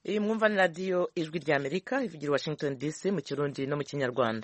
iyi mwumva ni radiyo ijwi rya Amerika ivugira Washington DC mu Kirundi no mu Kinyarwanda.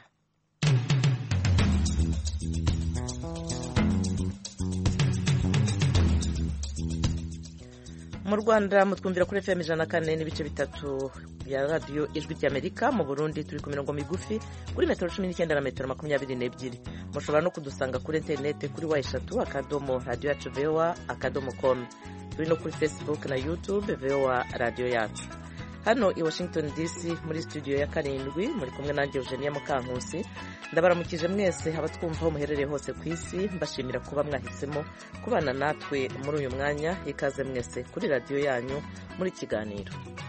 Mu Rwanda mutwumvira kuri FM 104.3 ya radiyo ijwi rya Amerika. Mu Burundi turi ku mirongo migufi kuri metero 19 na metero 22. Mushobora no kudusanga kuri internet kuri wa3.radio.voa.com. Turi no kuri Facebook na YouTube VOA Radio Yacu. Hano i Washington DC muri studio ya 7 muri kumwe nanjye Eugenia Mukankusi. Ndabaramukije mwese abatwumva aho muherereye hose ku isi, mbashimira kuba mwahisemo kubana natwe muri uyu mwanya. Ikaze mwese kuri radio yanyu muri kiganiro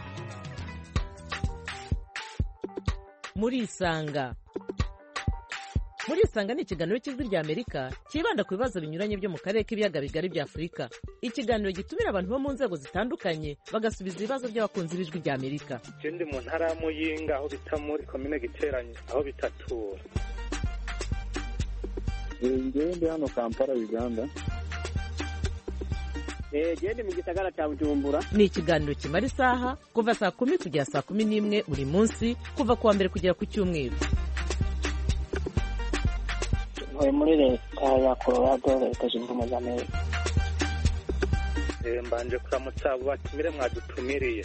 Muri Isanga ni ikiganiro cy'ijwi rya Amerika kibanda ku bibazo binyuranye byo mu karere k'ibiyaga bigari bya Afurika. Ikiganiro gitumira abantu bo mu nzego zitandukanye bagasubiza ibibazo by'abakunzi b'ijwi rya Amerika. Ndi mu ntara ya Muyinga aho bita muri komine Giteranyi aho bitatura. Ndi hano Kampala Uganda. Ndi mu gisagara cya Bujumbura. Ni ikiganiro kimara isaha kuva saa 10 kugera saa 11 buri munsi kuva kuwa mbere kugera ku cyumweru. Muri leta ya Colorado leta zunze ubumwe za Amerika. Mbanje kuramutsa abo batumire mwadutumiriye.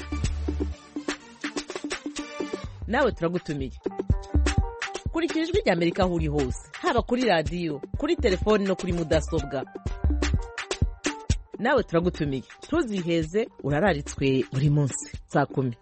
Nawe turagutumiye. Kurikira ijwi rya Amerika aho uri hose, haba kuri radio, kuri telefone no kuri mudasobwa. Nawe turagutumiye. Tuziheze urararitswe buri munsi saa 10.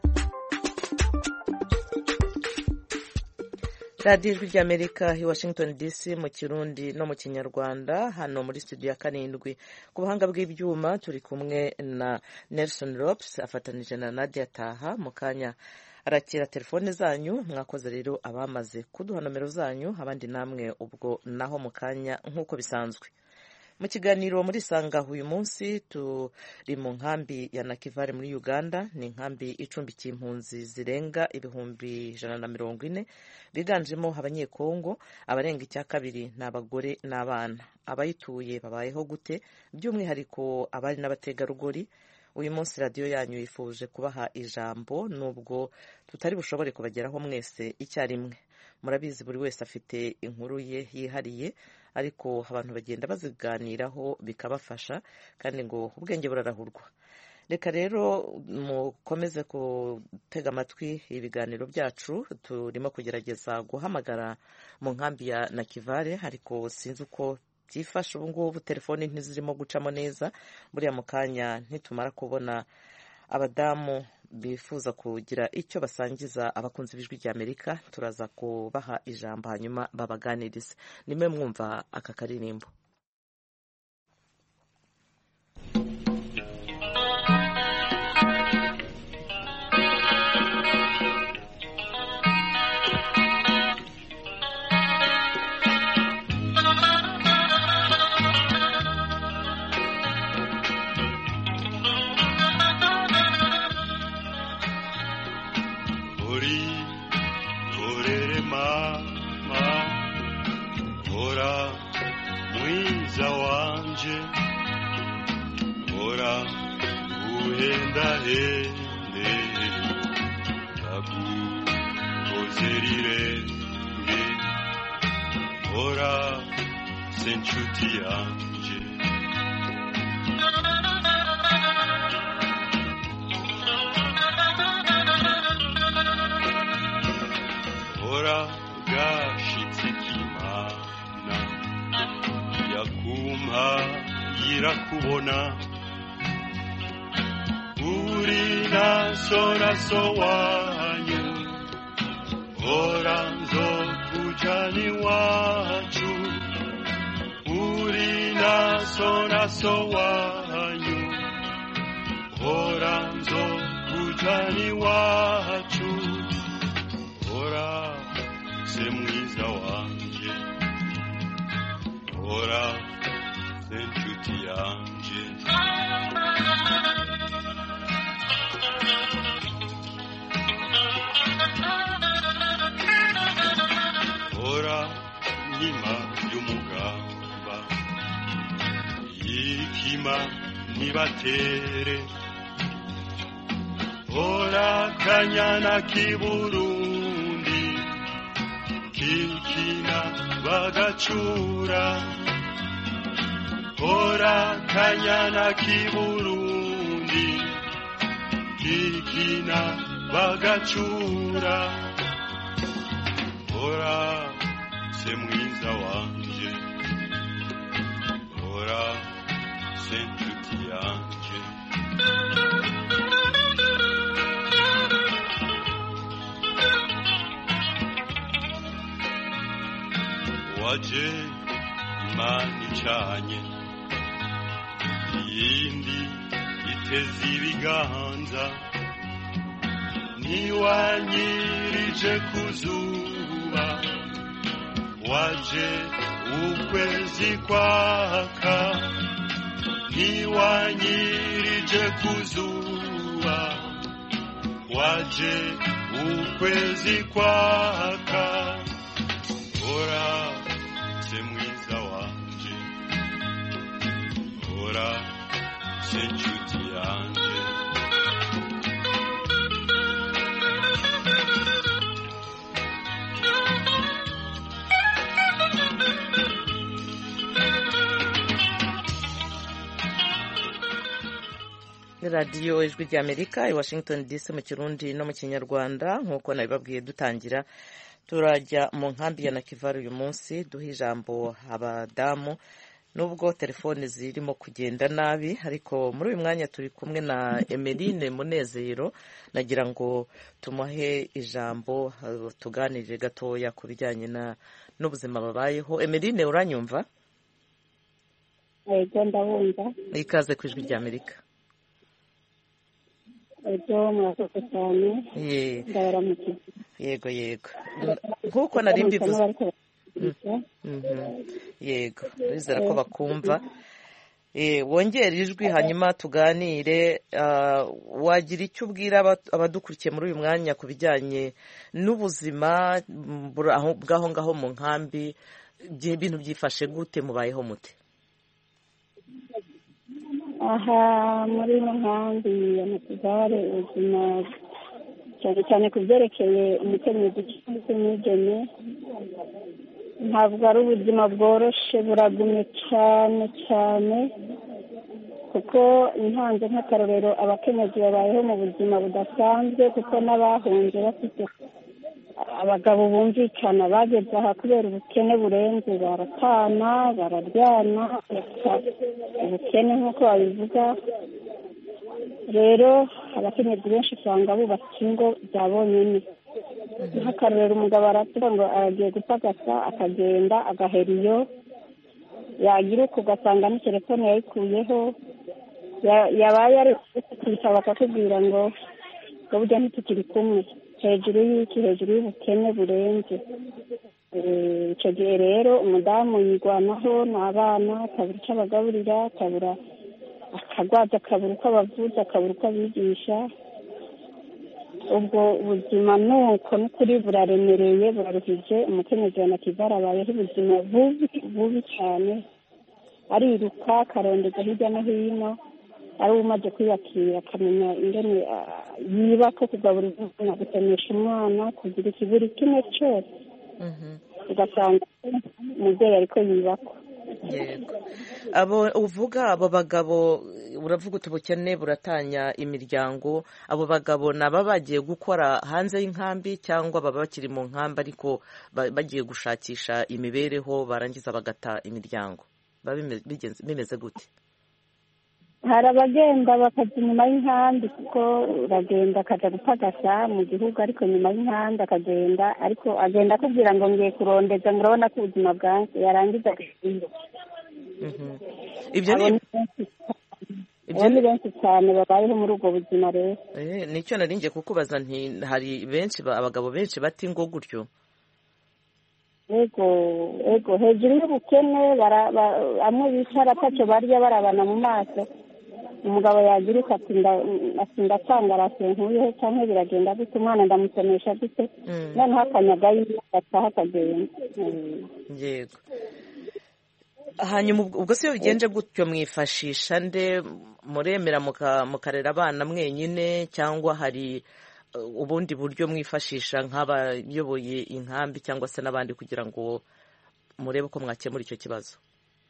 Radio ijwi rya Amerika i Washington DC mu Kirundi no mu Kinyarwanda. Hano muri studio ya 7 ku buhanga bw'ibyuma turi kumwe na Nelson Ropes afatanije na Nadia Taha. Mu kanya arakira telefone zanyu. Mwakoze rero abamaze kuduha nomero zanyu, abandi namwe ubwo naho mu kanya nk'uko bisanzwe. Mu kiganiro muri Sanga uyu munsi turi mu nkambi ya Nakivale muri Uganda. Ni nkambi icumbikiye impunzi zirenga 140 biganjemo abanyekongo. Abarenga icyakabiri n'abagore n'abana. Abayituye babayeho gute, by'umwihariko abari n'abategarugori? Uyu munsi radio yanyu yifuje kubaha ijambo nubwo tutari bushobore kubageraho mwese icyarimwe. Murabizi buri wese afite inkuru ye yihariye, ariko abantu bagenda baziganiraho bikabafasha kandi ngo ubwenge burarahurwa. Reka rero mukomeze gutega amatwi ibiganiro byacu. Turimo kugerageza guhamagara mu nkambi ya Nakivale, ariko sinzi uko byifashe ubu ngubu. Telefone ntizirimo gucamo neza. Buriya mu kanya ntitumara kubona abadamu bifuza kugira icyo basangiza abakunzi b'ijwi rya Amerika, turaza kubaha ijambo hanyuma babaganirize. Nimwe mwumva aka karirimbo. So wanyu ora nzo kujani wachu uri naso wanyu ora nzo kujani wachu ora se mwiza wanje ora se nshuti yanje nkima y'umugamba yikima ntibatere hora kanyana k'iburundi kikina bagacura hora kanyana k'iburundi kikina bagacura hora se mwiza wanje hora se nshuti yanje waje imana icanye iyindi iteze ibiganza ntiwanyirije ku zuba waje ukwezi kwaka ntiwanyirije ku zuba waje ukwezi kwaka hora se mwiza wanje hora se nshuti yanje radiyo ijwi ry'amerika i washington dc mu kirundi no mu kinyarwanda nk'uko nabibabwiye dutangira turajya mu nkambi ya Nakivari uyu munsi duha ijambo abadamu nubwo telefone zirimo kugenda nabi ariko muri uyu mwanya turi kumwe na Emeline Munezero nagira ngo tumuhe ijambo tuganirire gatoya ku bijyanye n'ubuzima babayeho. Emeline uranyumva? Yego ndabumva. Ikaze ku ijwi ry'Amerika. Yego murakoze cyane. Ndabaramutse. Yego nk'uko nari mbivuze yego bizera ko bakumva wongera ijwi hanyuma tuganire. Wagira icyo ubwira abadukurikiye muri uyu mwanya ku bijyanye n'ubuzima bw'aho ngaho mu nkambi, ibintu byifashe gute, mubayeho mute? Aha muri ino nkambi ya Nakivari ubuzima cyane cyane ku byerekeye umukenyezi n'umwigeme ntabwo ari ubuzima bworoshe, buragumye cyane cyane kuko ntanze nk'akarorero abakenyezi babayeho mu buzima budasanzwe kuko n'abahunze bafite abagabo bumvikana bageze aha kubera ubukene burenze baratana bararyana ubukene nk'uko babivuga. Rero abakenyezi benshi usanga bubatse ingo bya bonyine. Nk'akarorero umugabo aravuga ngo aragiye gupagasa akagenda agahera iyo yagira uko ugasanga ni telefone yayikuyeho yabaye ari kwisaba bakakubwira ngo burya ntitukiri kumwe hejuru y'iki, hejuru y'ubukene burenze. Icyo gihe rero umudamu yigwanaho n'abana akabura icyo abagaburira, akabura akagwaza, akabura uko abavuza, akabura uko abigisha. Ubwo ubuzima nuko n'ukuri buraremereye buraruhije. Umukenyezi wa Nakivari abayeho ubuzima bubi cyane, ariruka akarondeza hirya no hino, ari umaze kwiyakira akamenya ingene yiba ko kugaburira umwana, gutemesha umwana, kugira ikiburi kimwe cyose ugasanga umubyeyi ariko yibako. Yego abo uvuga abo bagabo uravuga uti ubukene buratanya imiryango. Abo bagabo naba bagiye gukora hanze y'inkambi cyangwa baba bakiri mu nkambi ariko bagiye gushakisha imibereho barangiza bagata imiryango? Bimeze gute? Hari abagenda bakajya inyuma y'inkambi kuko uragenda akajya gupagasa mu gihugu ariko nyuma y'inkambi akagenda ariko agenda akubwira ngo ngiye kurondeza ngo urabona ko ubuzima bwanjye yarangiza agashinga. Ibyo ni benshi cyane babayeho muri ubwo buzima. Rero nicyo nari ngiye kukubaza nti hari benshi abagabo benshi bata ingo gutyo? Ego hejuru y'ubukene amwe bicara atacyo barya barabana mu maso. Umugabo yagira uko atanga arasenkuyeho cyangwa biragenda gute, umwana ndamusomesha gute, noneho akanyaga y'imyaka akagenda. Yego hanyuma ubwo se iyo bigenje gutyo mwifashisha nde, muremera mukarera abana mwenyine cyangwa hari ubundi buryo mwifashisha nk'abayoboye inkambi cyangwa se n'abandi kugira ngo murebe uko mwakemura icyo kibazo?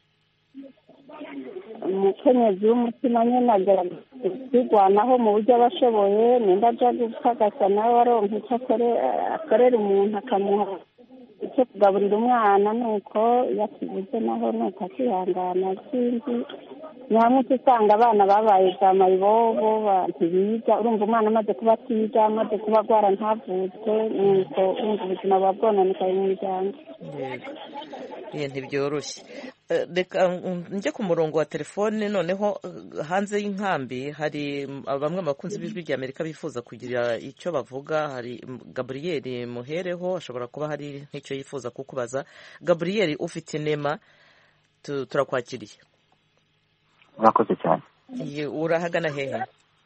umukenyezi w'umutima nyine agerageza kwirwanaho mu buryo aba ashoboye, nimba ajya gupagasa nawe aronka icyo akorera umuntu akamuha icyo kugaburira umwana, nuko iyo akibuze naho nuko akihangana. sinzi ni hamwe usanga abana babaye za mayibobo ntibiga, urumva umwana amaze kuba atiga, amaze kuba agwara ntavutse, nuko urumva ubuzima buba bwononekaye mu miryango. Ntibyoroshye. Reka njye ku murongo wa telefone noneho. Hanze y'inkambi hari bamwe mu bakunzi b'ijwi rya Amerika bifuza kugira icyo bavuga. Hari Gabriel muhereho, ashobora kuba hari nk'icyo yifuza kukubaza. Gabriel ufite inema, turakwakiriye. Murakoze cyane. Urahagana hehe?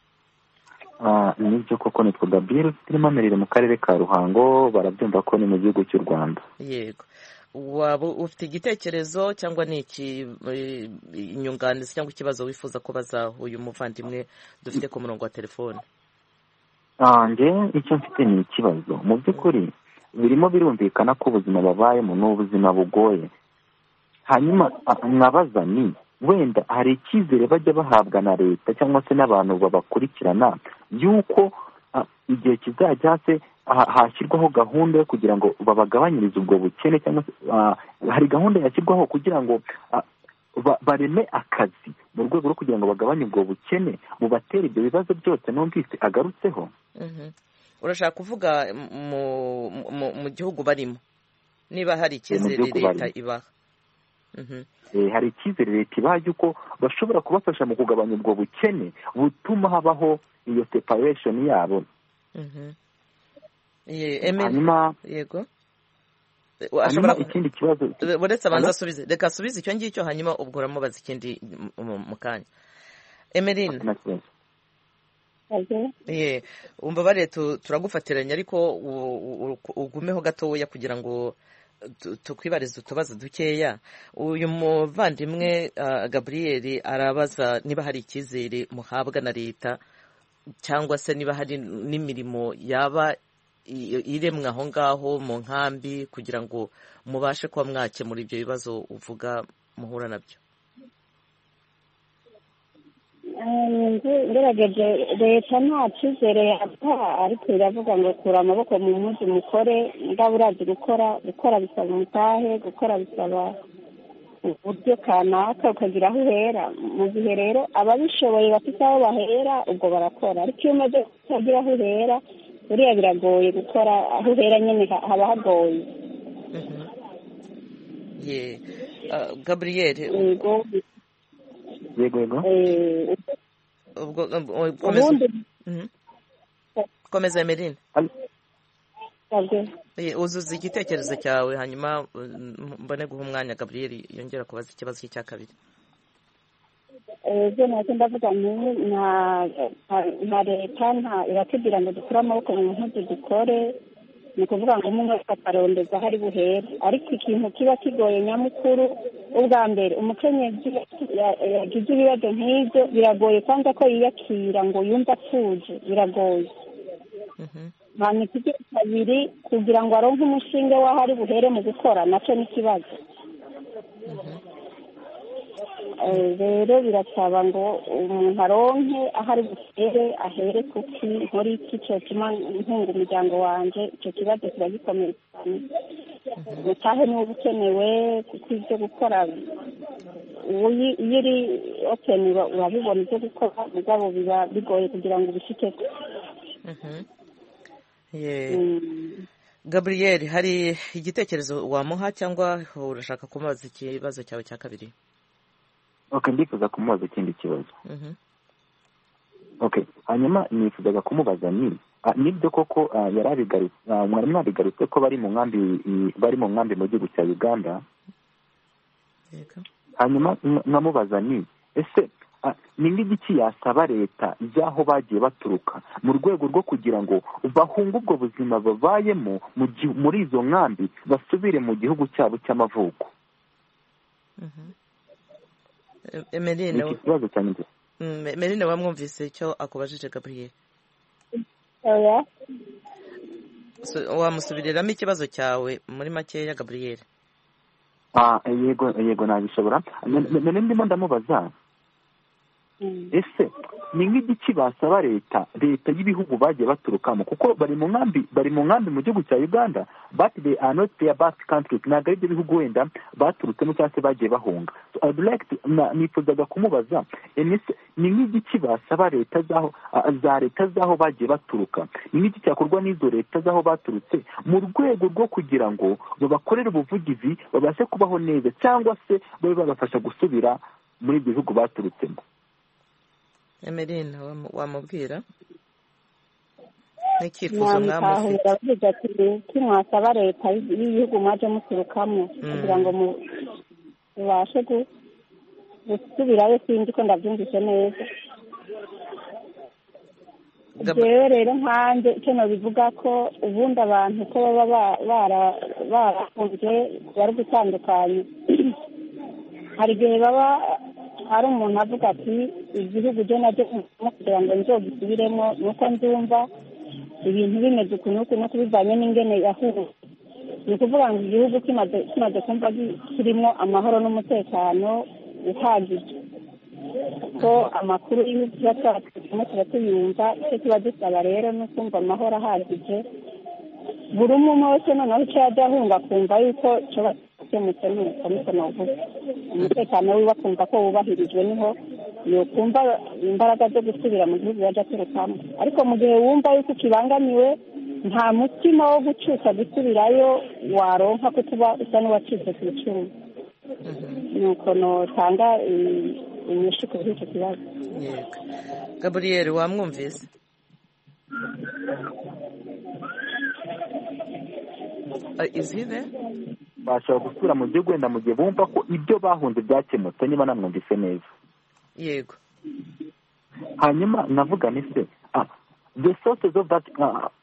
Nibyo koko nitwa Gabriel ufite inema, merere mu karere ka Ruhango, barabyumva ko ni mu gihugu cy'u Rwanda. Yego. Waba ufite igitekerezo cyangwa ni inyunganizi cyangwa ikibazo wifuza kubaza uyu muvandimwe dufite ku murongo wa telefone? Nge icyo mfite ni ikibazo. Mu by'ukuri birimo birumvikana ko ubuzima babayemo ni ubuzima bugoye. Hanyuma mwabaza ni wenda hari icyizere bajya bahabwa na leta cyangwa se n'abantu babakurikirana y'uko igihe kizajya se hashyirwaho gahunda yo kugira ngo babagabanyirize ubwo bukene, cyangwa se hari gahunda yashyirwaho kugira ngo bareme akazi mu rwego rwo kugira ngo bagabanye ubwo bukene bubatera ibyo bibazo byose numvise agarutseho. Urashaka kuvuga mu gihugu barimo, niba hari icyizere leta ibaha? Hari icyizere leta ibaha y'uko bashobora kubafasha mu kugabanya ubwo bukene butuma habaho iyo separation yabo. Hanyuma yego, ashobora ikindi kibazo uretse abanza asubize, reka asubize icyo ngicyo hanyuma ubwo uramubaza ikindi mu kanya. Emeline, umva turagufatiranya ariko ugumeho gatoya kugira ngo tukwibarize utubazo dukeya. Uyu muvandimwe Gabriel arabaza niba hari icyizere muhabwa na leta cyangwa se niba hari n'imirimo yaba iremwa aho ngaho mu nkambi kugira ngo mubashe kuba mwakemura ibyo bibazo uvuga muhura nabyo. ngerageje leta nta cyizere yabaha, ariko iravuga ngo kura amaboko mu mpuzu mukore, ndaba urazi gukora bisaba umutahe, gukora bisaba uburyo kanaka ukagira aho uhera. mu gihe rero ababishoboye bafite aho bahera ubwo barakora, ariko iyo umaze kutagira aho uhera buriya biragoye gukora, aho uhera nyine haba hagoye. Gabriel, yego komeza Emeline. Uzuza igitekerezo cyawe hanyuma mbone guha umwanya Gabriel yongera kubaza ikibazo cye cya kabiri. Ibyo ntacyo ndavuga, nta leta iratubwira ngo dukure amaboko mu mpuzu dukore, ni ukuvuga ngo umuntu wese akarondeza aho ari buhere. Ariko ikintu kiba kigoye nyamukuru, ubwa mbere umukenyezi yagize ibibazo nk'ibyo biragoye kwanza ko yiyakira ngo yumve atuje, biragoye. hanyuma ikigira kabiri kugira ngo aronke umushinga w'aho ari buhere mu gukora nacyo ni ikibazo. Rero birasaba ngo umuntu aronke aho ari buhere, ahere kuki nkora iki cyotuma ntunga umuryango wanjye. Icyo kibazo kiba gikomeye cyane, ubutahe niwo bukenewe kuko ibyo gukora iyo uri openi urabibona ibyo gukora, mugabo biba bigoye kugira ngo ubishike. Gabriel, hari igitekerezo wamuha cyangwa urashaka kumubaza ikibazo cyawe cya kabiri? ndifuza kumubaza ikindi kibazo. Hanyuma nifuzaga kumubaza nibyo koko mwari mwabigarutse ko bari mu nkambi mu gihugu cya Uganda. Hanyuma nkamubaza ese ni n'igiki yasaba leta z'aho bagiye baturuka mu rwego rwo kugira ngo bahunge ubwo buzima babayemo muri izo nkambi basubire mu gihugu cyabo cy'amavuko? Emeline iki kibazo cyane. Emeline wamwumvise icyo akubajije Gabriel? oya Wamusubiriramo ikibazo cyawe muri makeya Gabriel? Yego nabishobora. Ndimo ndamubaza ese ni nk'igiki basaba leta y'ibihugu bagiye baturukamo, kuko bari mu nkambi mu gihugu cya Uganda, but they are not their birth countries. Ntabwo ari ibyo bihugu wenda baturutsemo cyangwa se bagiye bahunga. Nifuzaga kumubaza ni nk'igiki basaba leta z'aho bagiye baturuka, ni nk'iki cyakorwa n'izo leta z'aho baturutse mu rwego rwo kugira ngo babakorere ubuvugizi babashe kubaho neza, cyangwa se babe babafasha gusubira muri ibyo bihugu baturutsemo. Emeline wamubwira n'icyifuzo mwamufite? Namukahuza ati mwasaba leta y'ibihugu mwaje muturukamo kugira ngo mubashe gusubirayo, sinzi ko ndabyumvise neza. Jewe rero nkanjye icyo nabivuga ko ubundi abantu ko baba barahunze bari gutandukanye, hari igihe baba hari umuntu avuga ati igihugu byo nabyo kugira ngo nzogisubiremo nuko ndumva ibintu bimeze ukuntu nuko bivanye n'ingene yahuye. Ni ukuvuga ngo igihugu kimaze kumva kirimo amahoro n'umutekano uhagije, ko amakuru y'ibihugu tuba twatuma tuba tuyumva. Icyo kiba dusaba rero ni ukumva amahoro ahagije, buri umwe wese noneho icyo yajya ahunga akumva yuko kiba cyemutse n'umukono navuga umutekano wiwe akumva ko wubahirijwe, niho yokumva imbaraga zo gusubira mu gihugu yajya aturukamo. Ariko mu gihe wumva yuko ukibangamiwe, nta mutima wo gucuka gusubirayo waronka ko tuba usa n'uwacitse ku icumu. Nuko notanga inyishu kuri icyo kibazo. Gabriel wamwumvise? Izibe bashobora gusubira mu gihugu wenda mu gihe bumva ko ibyo bahunze byakemutse, niba namwumvise neza. Yego. Hanyuma navuga nise the sources of that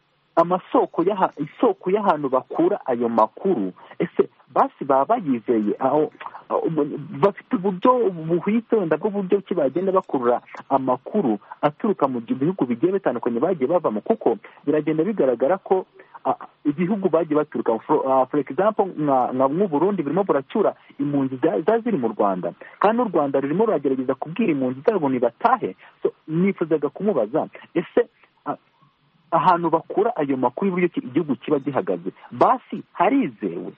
isoko y'ahantu bakura ayo makuru, ese basi baba bayizeye aho bafite uburyo buhwitse wenda bw'uburyo ki bagenda bakurura amakuru aturuka mu bihugu bigiye bitandukanye bagiye bavamo, kuko biragenda bigaragara ko ibihugu bagiye baturuka, for example nk'u Burundi birimo buracyura impunzi ziri mu Rwanda, kandi u Rwanda rurimo ruragerageza kubwira impunzi zabo ntibatahe. So nifuzaga kumubaza ese ahantu bakura ayo makuru y'uburyo igihugu kiba gihagaze basi harizewe?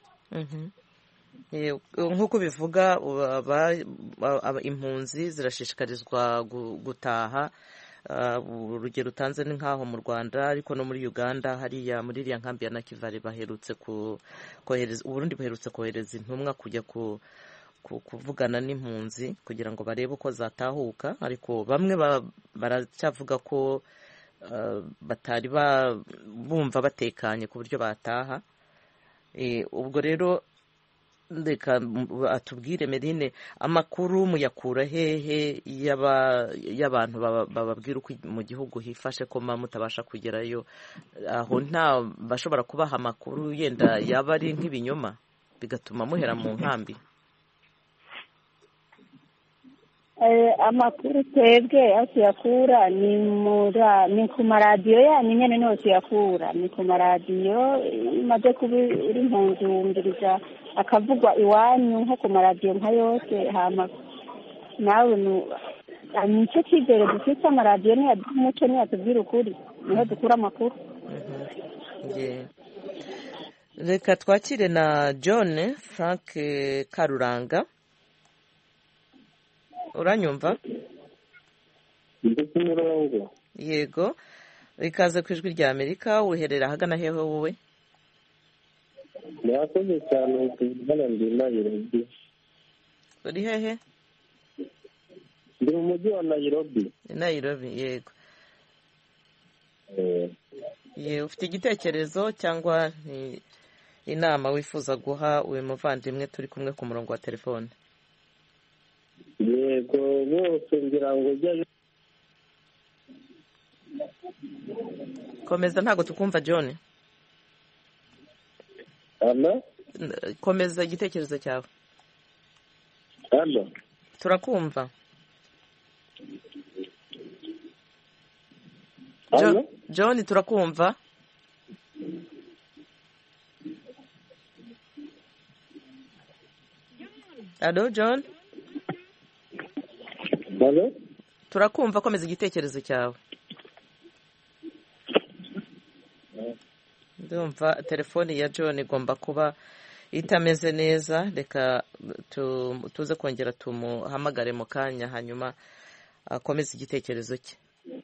Nk'uko bivuga impunzi zirashishikarizwa gutaha. Urugero utanze ni nk'aho mu Rwanda, ariko no muri Uganda hariya muri iriya nkambi ya Nakivale baherutse kohereza, Uburundi buherutse kohereza intumwa kujya kuvugana n'impunzi kugira ngo barebe uko zatahuka, ariko bamwe baracyavuga ko batari bumva batekanye ku buryo bataha. Ubwo rero reka atubwire Emeline, amakuru muyakura hehe y'abantu bababwira uko mu gihugu hifashe ko mutabasha kugerayo? Aho nta bashobora kubaha amakuru yenda yaba ari nk'ibinyoma bigatuma muhera mu nkambi? Amakuru twebwe aho tuyakura ni ku maradiyo yanyu nyine, niho tuyakura, ni ku maradiyo. Imaze kuba uri impunzi wumviriza akavugwa iwanyu nko ku maradiyo nka yose. Hama nawe nicyo cyizere dufite, amaradiyo niyaduha umuco, niyatubwira ukuri, niho dukura amakuru. Reka twakire na John Frank Karuranga. Uranyumva? Yego, ikaze ku ijwi rya Amerika. Uherera ahagana hehe wowe? Murakoze cyane, tuvugana ndi Nairobi. Uri hehe? Ndi mu mujyi wa Nairobi. Nairobi, yego. Ufite igitekerezo cyangwa inama wifuza guha uyu muvandimwe turi kumwe ku murongo wa telefone? Yego, bose ngira ngo ujyayo. Komeza, ntago tukumva John. Hano? Komeza igitekerezo cyawe. Hano? turakumva. John turakumva. Allo John. Allo. Turakumva, komeza igitekerezo cyawe. Ndumva telefone ya John igomba kuba itameze neza, reka tuze kongera tumuhamagare mu kanya hanyuma akomeze igitekerezo cye.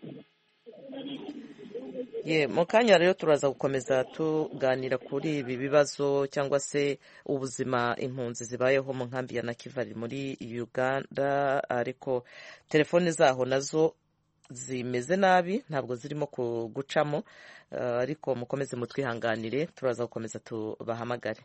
Mu kanya rero turaza gukomeza tuganira kuri ibi bibazo cyangwa se ubuzima impunzi zibayeho mu nkambi ya Nakivari muri Uganda, ariko telefone zaho nazo zimeze nabi, ntabwo zirimo gucamo, ariko mukomeze mutwihanganire, turaza gukomeza tubahamagare.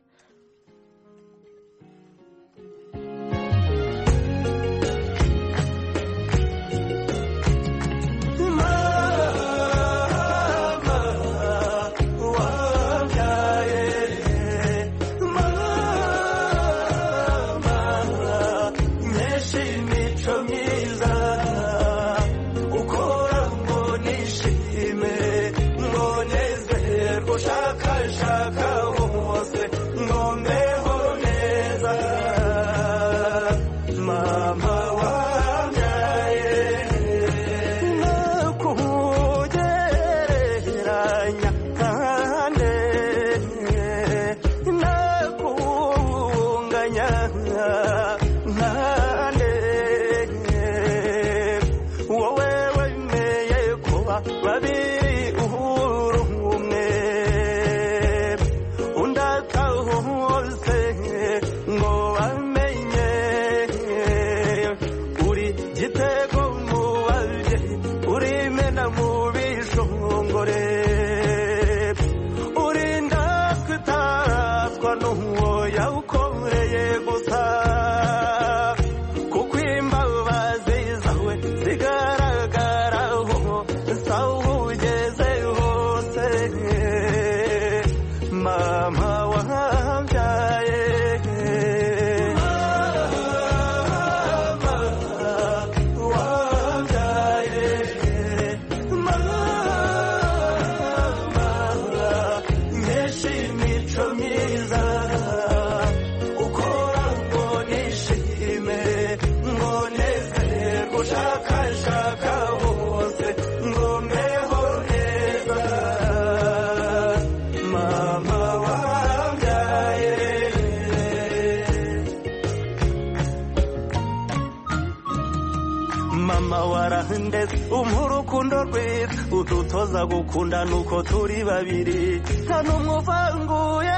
Umurukundo rwiza udutoza gukunda nuko turi babiri nta numwe uvanguye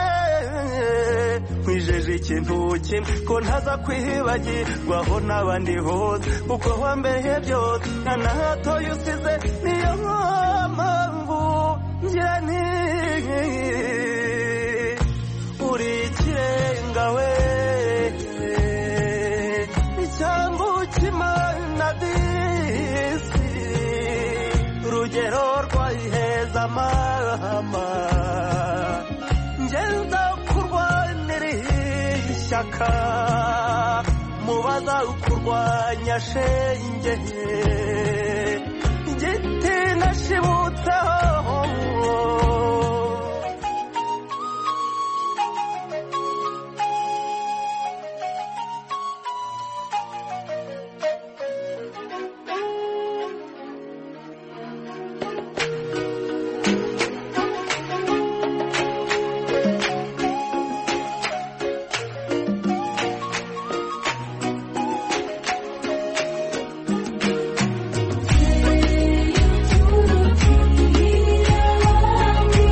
nkwijeje ikintu kimwe ko ntaza kwibagirwaho n'abandi hose uko wambeye byose nta na hato yusize niyo mpamvu ngira nti uri ikirenga we icyambu cy'Imana urugero rwayiheza amahama ngenza kurwanira ishyaka mubaza kurwanya shenge igiti nashibutseho Thank you.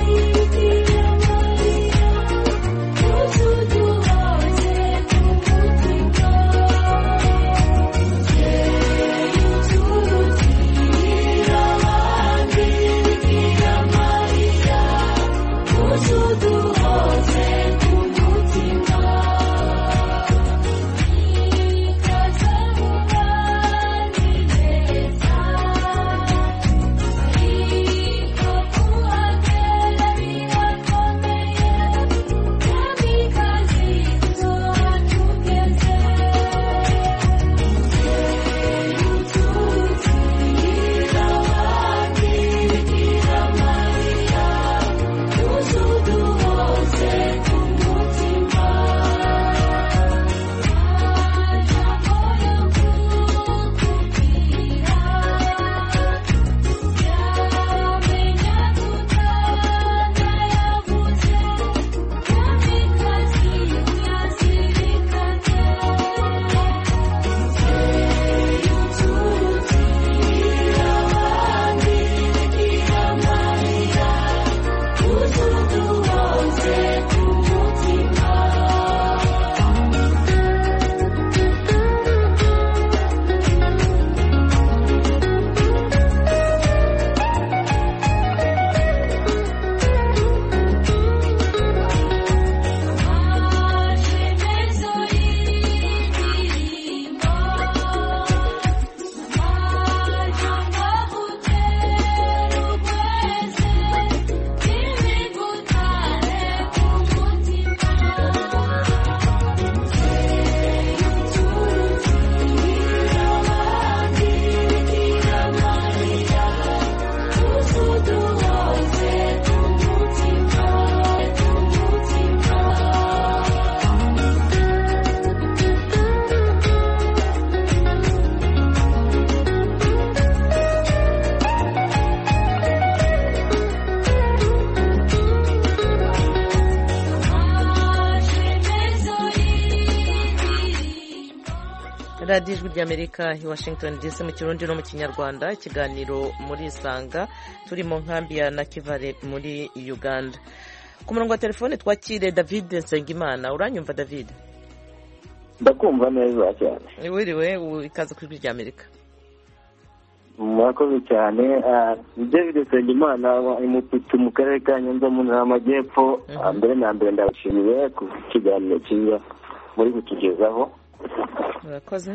radiyo ijwi ry'amerika i washington dc mu kirundi no mu kinyarwanda, ikiganiro muri isanga, turi mu nkambi ya nakivale muri uganda. Ku murongo wa telefone twakire David Nsengimana. Uranyumva David? ndakumva neza cyane. Wiriwe, ikaze ku ijwi ry'amerika. murakoze cyane. David Nsengimana mu karere ka Nyanza mu ntara y'Amajyepfo. Mbere na mbere ndabashimiye ku kiganiro cyiza muri kutugezaho. Murakoze.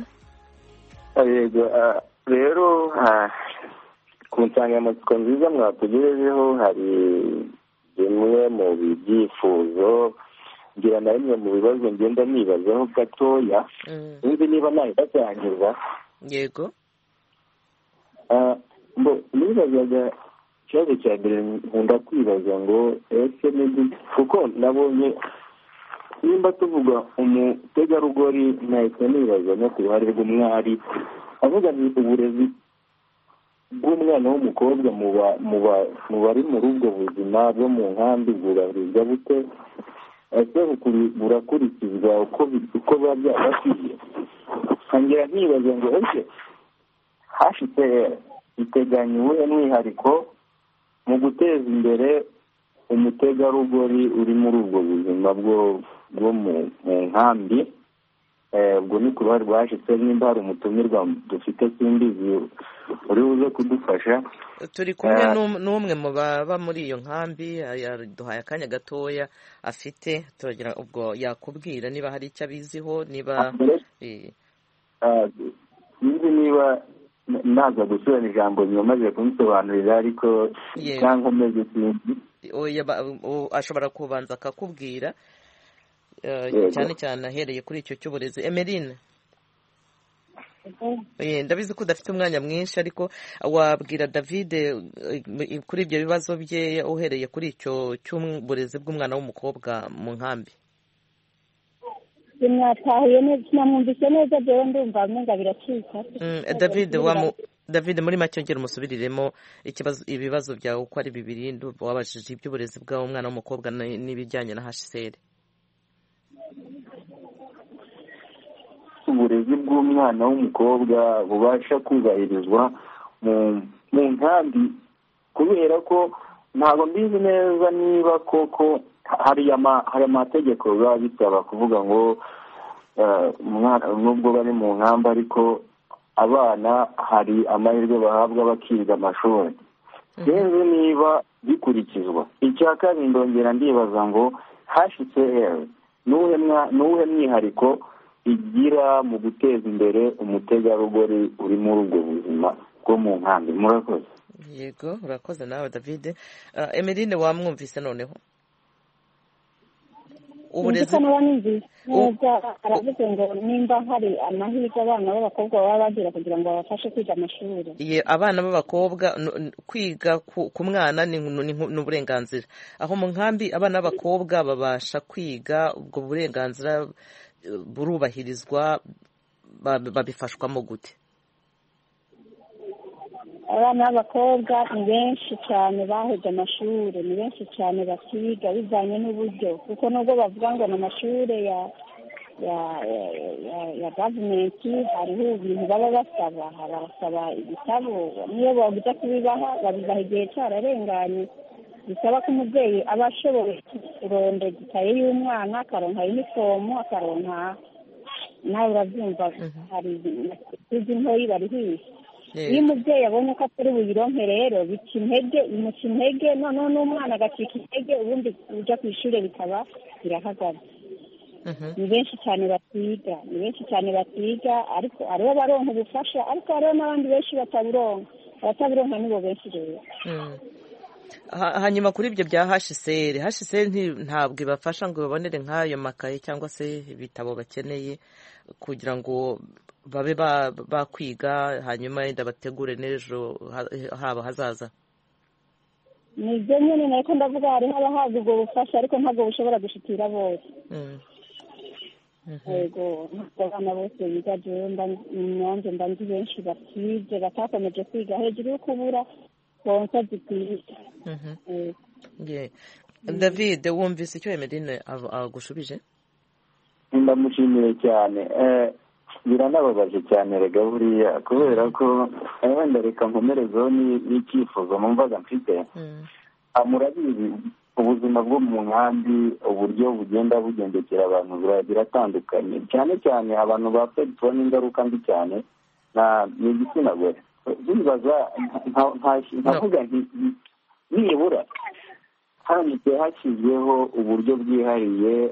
Rero ku nsanganyamatsiko nziza mwatugejejeho hari bimwe mu byifuzo ngira na bimwe mu bibazo ngenda nibazaho gatoya, sinzi niba nabibajyanirwa. Yego. nibazaga ikibazo cya mbere nkunda kwibaza ngo ese kuko nabonye nimba tuvuga umutegarugori nahita nibaza no ku ruhare rw'umwari avuga ni uburezi bw'umwana w'umukobwa mu bari muri ubwo buzima bwo mu nkambi burahurizwa bute, ese burakurikizwa uko biba byabakwiye. nkongera nkibaza ngo ese hashitse iteganyiwe umwihariko mu guteza imbere umutegarugori uri muri ubwo buzima bwo mu nkambi. Ubwo ni ku ruhare rwashitse, nimba hari umutumirwa dufite simbizi uri buze kudufasha. Turi kumwe n'umwe mu baba muri iyo nkambi, yaduhaye akanya gatoya afite, turagira ubwo yakubwira niba hari icyo abiziho, niba sinzi niba naza gusubirana ijambo nyuma maze kumusobanurira, ariko cyangwa umeze sinzi. Ashobora kubanza akakubwira cyane cyane ahereye kuri icyo cy'uburezi. Emeline, ndabizi ko udafite umwanya mwinshi, ariko wabwira David kuri ibyo bibazo bye uhereye kuri icyo cy'uburezi bw'umwana w'umukobwa mu nkambi. Mwatahuye neza, namwumvise neza, byewe ndumva amenga biracika. David, muri make ongera umusubiriremo ibibazo byawe uko ari bibiri, wabajije iby'uburezi bw'umwana w'umukobwa n'ibijyanye na HCR. Uburezi bw'umwana w'umukobwa bubasha kubahirizwa mu nkambi, kubera ko ntabwo mbizi neza niba koko hari amategeko biba bisaba kuvuga ngo nubwo bari mu nkambi ariko abana hari amahirwe bahabwa bakiga amashuri. sinzi niba bikurikizwa. icya kabiri ndongera ndibaza ngo HCR n'uwuhe mwihariko igira mu guteza imbere umutegarugori uri muri ubwo buzima bwo mu nkambi. Murakoze. Yego, urakoze nawe David. Emeline, wamwumvise noneho? Uburezi neza aravuze ngo nimba hari amahirwe abana b'abakobwa baba bagira kugira ngo babafashe kwiga amashuri. Abana b'abakobwa kwiga ku mwana ni uburenganzira. Aho mu nkambi abana b'abakobwa babasha kwiga, ubwo burenganzira burubahirizwa, babifashwamo gute? Abana b'abakobwa ni benshi cyane baheje amashuri, ni benshi cyane bakiga bijyanye n'uburyo, kuko nubwo bavuga ngo ni amashuri ya gavumenti, hariho ibintu baba basaba. Barasaba ibitabo, niyo babuza kubibaha babibaha igihe cyararenganye. bisaba ko umubyeyi aba ashoboye kurondera igitaye y'umwana, akaronka inifomu, akaronka, nawe urabyumva, hari izi ntoyi bari hiye. Iyo umubyeyi abonye ko atari buyironke rero bica intege, noneho n'umwana agacika intege, ubundi ujya ku ishuri bikaba birahagaze. Ni benshi cyane batiga, ariko hariho baronka ubufasha, ariko hariho n'abandi benshi bataburonka nibo benshi rero. Hanyuma kuri ibyo bya HCR ntabwo ibafasha ngo babonere nk'ayo makaye cyangwa se ibitabo bakeneye kugira ngo babe bakwiga, hanyuma yenda bategure n'ejo haba hazaza. Ni ibyo nyine nako ndavuga, hariho abahabwa ubwo bufasha ariko ntabwo bushobora gushikira bose. Yego, abana bose biga jewe nanjye mbanzi benshi batize batakomeje kwiga hejuru yo kubura konsa zikwiye. David, wumvise icyo Emeline agushubije? Ndamushimiye cyane. biranababaje cyane rega buriya kubera ko wenda reka nkomerezeho n'icyifuzo numvaga mfite. Murabizi ubuzima bwo mu nkambi uburyo bugenda bugendekera abantu biratandukanye, cyane cyane abantu bafitwe n'ingaruka mbi cyane ni igitsina gore. Bibaza nkavuga nti nibura hanitse hashyizweho uburyo bwihariye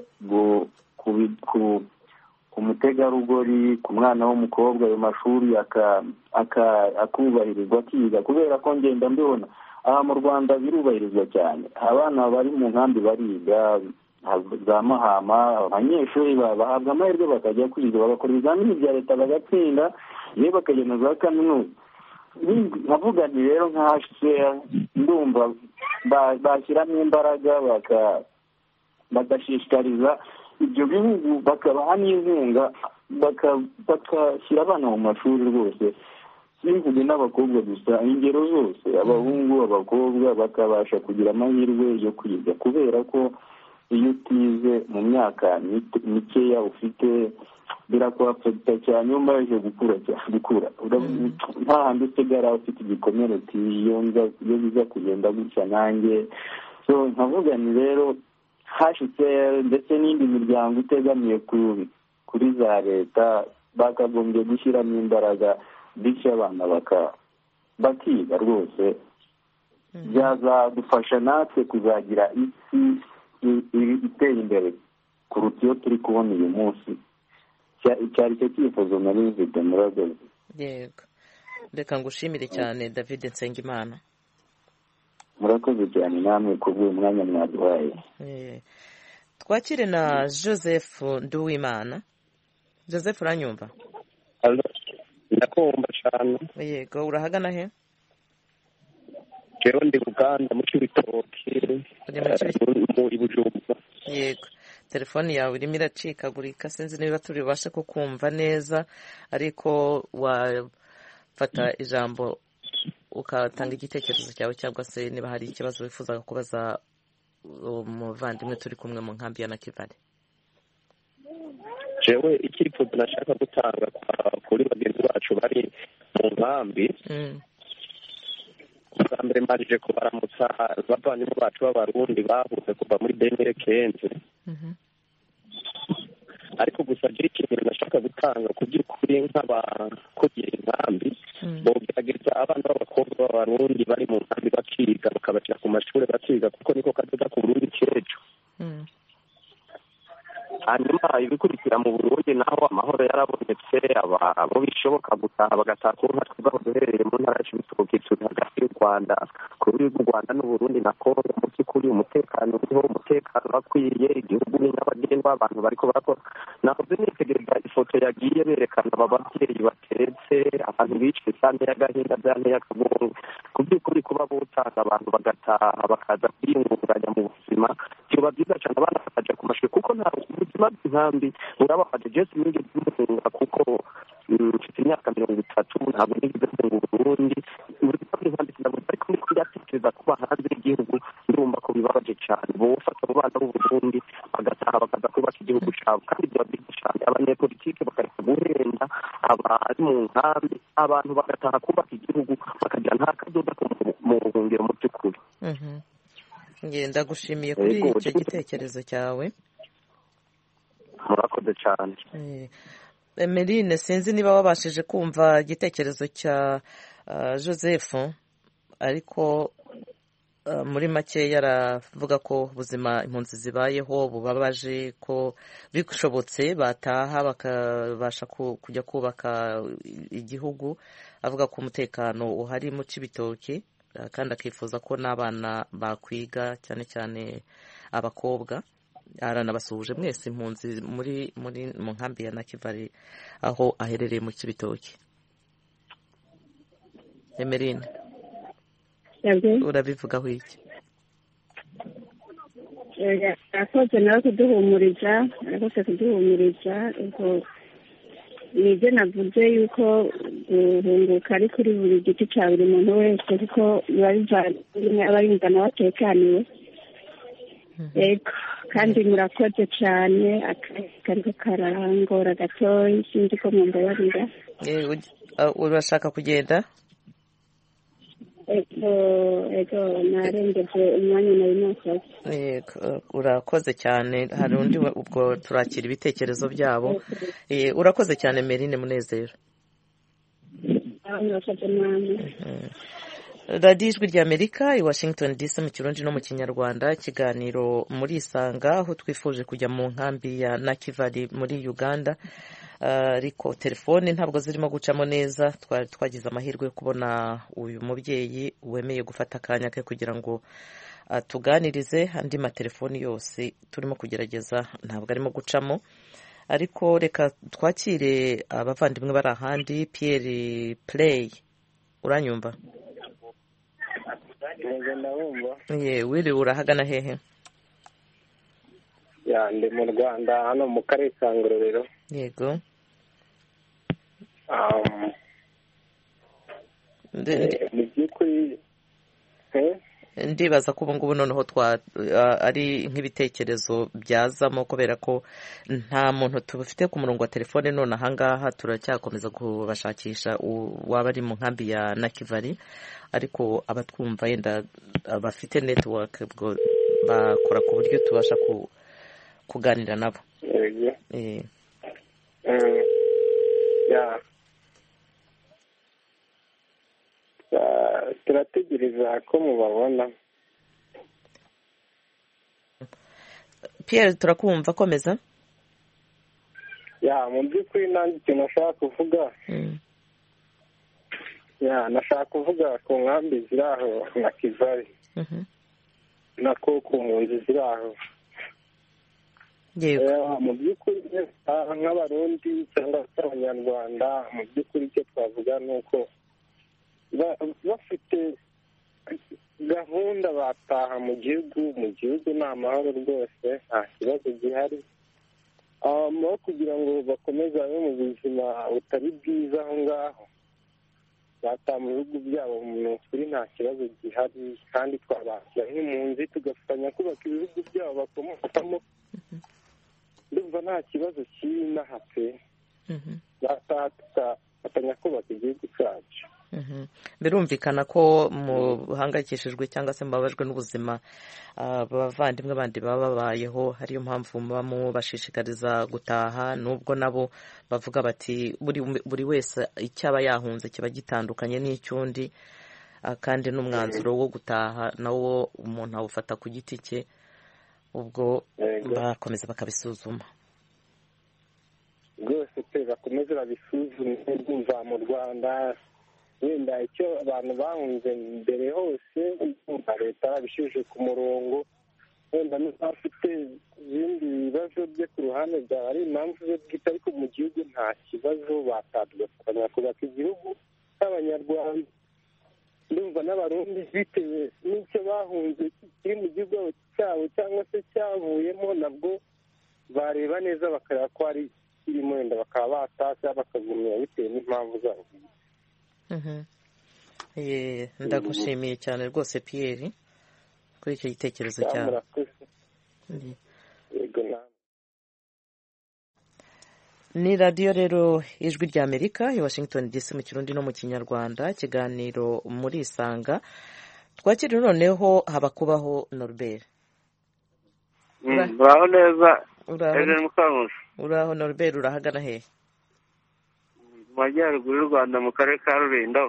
ku mutegarugori, ku mwana w'umukobwa ayo mashuri akubahirizwa akiga, kubera ko ngenda mbibona aha mu Rwanda birubahirizwa cyane. Abana bari mu nkambi bariga za Mahama, abanyeshuri bahabwa amahirwe bakajya kwiga, bagakora ibizamini bya leta bagatsinda, yewe bakajya na za kaminuza. Nkavuga nti rero nka HCR ndumva bashyiramo imbaraga bagashishikariza ibyo bihugu, bakabaha n'inkunga, bagashyira abana mu mashuri rwose, simvuge n'abakobwa gusa, ingero zose, abahungu abakobwa bakabasha kugira amahirwe yo kwiga, kubera ko iyo utize mu myaka mikeya ufite birakwafekita cyane iyo umaze gukura nta handi usigara ufite igikomere uti iyo biza kugenda gutya nanjye. So nkavuga ni rero HCR ndetse n'indi miryango itegamiye kuri za leta bakagombye gushyiramo imbaraga, bityo abana bakiga rwose, byazadufasha natwe kuzagira isi iteye imbere kuruta iyo turi kubona uyu munsi. Cyari cyo cyifuzo nari mfite. Murakoze. Yego, reka ngushimire cyane David Nsengimana. Murakoze cyane namwe kubw'uyu mwanya mwaduhaye. Twakire na Joseph Nduwimana. Joseph, uranyumva? Ndakumva cyane. Yego, urahagana he? Jewe ndi Uganda mu Cibitoke, muri Bujumbura. Yego, telefoni yawe irimo iracikagurika, sinzi niba turi bubashe kukumva neza, ariko wafata ijambo ukatanga igitekerezo cyawe, cyangwa se niba hari ikibazo wifuzaga kubaza umuvandimwe turi kumwe mu nkambi ya Nakivale. Jewe icyifuzo nashaka gutanga kuri bagenzi bacu bari mu nkambi, bwa mbere marije kubaramutsa bavandimwe bacu b'abarundi bahuze kuva muri 2015. Ariko gusa je ikintu nashaka gutanga ku by'ukuri nk'abakugira inkambi, bogerageza abana b'abakobwa b'abarundi bari mu nkambi bakiga, bakabashyira ku mashuri bakiga, kuko niko kazoza ku Burundi cy'ejo. Hanyuma ibikurikira mu Burundi naho amahoro yarabonetse, abo bishoboka gutaha bagataha ku nka twaho duherereye mu ntara y'Ibitoke hagati y'u Rwanda, kuri y'u Rwanda n'Uburundi na Kongo. Mu by'ukuri umutekano uriho, umutekano wakwiriye, igihugu ni nyabagendwa, abantu bariko barakora. Nahoze nitegereza ifoto yagiye berekana aba babyeyi batetse, abantu biciwe cyane y'agahinda byane y'akagongo. Ku by'ukuri kuba butanga abantu bagataha bakaza kwiyungunganya mu buzima, byoba byiza cyane, abana bakaja ku mashuri, kuko nta ubuzima bw'inkambi burababaje. Jesi nigeze mpunga kuko mfite imyaka 30, ntabwo nigeze mpunga Uburundi. Ubuzima bw'inkambi sinabuze, ariko niko byatekereza kuba hanze y'igihugu, ndumva ko bibabaje cyane. Bofata abo bana b'Uburundi bagataha bakaza kubaka igihugu cyabo, kandi byoba byiza cyane. Abanyepolitike bakareka guhenda abari mu nkambi, abantu bagataha kubaka igihugu, bakagira nta kadoda mu buhungiro mu by'ukuri. Ngenda gushimiye kuri icyo gitekerezo cyawe. Murakoze cyane. Emeline, sinzi niba wabashije kumva igitekerezo cya Joseph, ariko muri make yaravuga ko ubuzima impunzi zibayeho bubabaje, ko bishobotse bataha bakabasha kujya kubaka igihugu. Avuga ko umutekano uhari mu Cibitoke, kandi akifuza ko n'abana bakwiga, cyane cyane abakobwa. Aranabasuhuje mwese impunzi mu nkambi ya Nakivale aho aherereye mu Cibitoke. Emeline, urabivugaho iki? Akoze nawe kuduhumuriza, ubwo nibyo navuze yuko guhunguka ari kuri buri giti cya buri muntu wese, kuko biba bivanye aba yumva nawe atekaniwe. Yego, kandi murakoze cyane. Akariko karangora gatoya sinzi ko mumbabarira. Urashaka kugenda? Ego narengeje umwanya nari nakoze. Urakoze cyane. Hari undi ubwo turakira ibitekerezo byabo. Urakoze cyane Merine Munezero. Murakoze namwe. radiyo ijwi ry'Amerika i Washington DC mu Kirundi no mu Kinyarwanda, ikiganiro muri Isanga, aho twifuje kujya mu nkambi ya Nakivari muri Uganda, ariko telefone ntabwo zirimo gucamo neza. Twari twagize amahirwe yo kubona uyu mubyeyi wemeye gufata akanya ke kugira ngo tuganirize. Andi matelefoni yose turimo kugerageza ntabwo arimo gucamo, ariko reka twakire abavandimwe bari ahandi. Pierre Play, uranyumva? Wiri, urahagana hehe? Ndi mu Rwanda, hano mu karere ka Ngororero. Yego. Mu by'ukuri ndibaza ko ubu ngubu noneho ari nk'ibitekerezo byazamo, kubera ko nta muntu tubafite ku murongo wa telefone none ahangaha. Turacyakomeza kubashakisha waba ari mu nkambi ya Nakivari, ariko abatwumva yenda bafite network ubwo bakora ku buryo tubasha kuganira nabo. turategereza ko mubabona. Pierre, turakumva, komeza. Mu by'ukuri nanjye ikintu nashaka kuvuga, nashaka kuvuga ku nkambi ziri aho na Kivari, nako ku mpunzi ziri aho. Mu by'ukuri nk'abarundi cyangwa se abanyarwanda, mu by'ukuri icyo twavuga ni uko bafite gahunda bataha mu gihugu ni amahoro rwose, nta kibazo gihari. Aho kugira ngo bakomeze babe mu buzima butari bwiza aho ngaho, bataha mu bihugu byabo, mu ukuri nta kibazo gihari. kandi twabakira nk'impunzi tugafatanya kubaka ibihugu byabo bakomokamo, ndumva nta kibazo kiri n'aha pe. bataha tugafatanya kubaka igihugu cyacu. Birumvikana ko muhangayikishijwe cyangwa se mubabajwe n'ubuzima abavandimwe bandi baba babayeho, hariyo mpamvu muba mubashishikariza gutaha, nubwo nabo bavuga bati buri wese icyaba yahunze kiba gitandukanye n'icyundi, kandi n'umwanzuro wo gutaha nawo umuntu awufata ku giti cye, ubwo bakomeza bakabisuzuma rwose pe. bakomeze babisuzume, bumva mu Rwanda wenda icyo abantu bahunze mbere hose, leta yarabishyuje ku murongo. wenda n'abafite ibindi bibazo bye ku ruhande byaba ari impamvu ze bwite, ariko mu gihugu nta kibazo. batadugafatanya kubaka igihugu cy'abanyarwanda. ndumva n'abarundi bitewe n'icyo bahunze kiri mu gihugu cyabo cyangwa se cyavuyemo, nabwo bareba neza bakareba ko hari kirimo, wenda bakaba batashya bakagumya bitewe n'impamvu zabo. ndagushimiye cyane rwose Pierre kuri icyo gitekerezo cyawe. Ni radiyo rero ijwi ry'Amerika i Washington DC mu Kirundi no mu Kinyarwanda, ikiganiro muri Isanga. Twakiri noneho haba kubaho Norbert. Uraho neza? Uraho Norbert, urahagana hehe? Mu majyaruguru y'u Rwanda mu karere ka Rulindo.